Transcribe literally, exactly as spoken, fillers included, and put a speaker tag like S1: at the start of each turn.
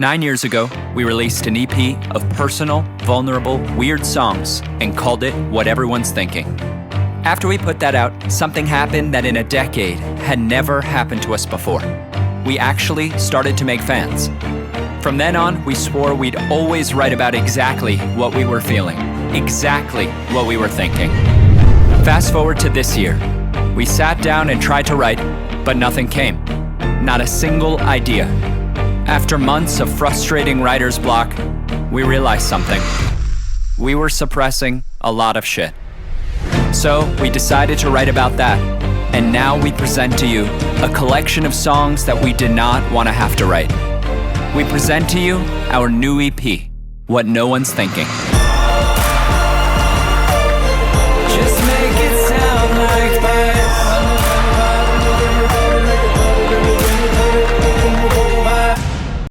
S1: Nine years ago, we released an E P of personal, vulnerable, weird songs and called it What Everyone's Thinking. After we put that out, something happened that in a decade had never happened to us before. We actually started to make fans. From then on, we swore we'd always write about exactly what we were feeling, exactly what we were thinking. Fast forward to this year. We sat down and tried to write, but nothing came. Not a single idea. After months of frustrating writer's block, we realized something. We were suppressing a lot of shit. So we decided to write about that, and now we present to you a collection of songs that we did not want to have to write. We present to you our new E P, What No One's Thinking.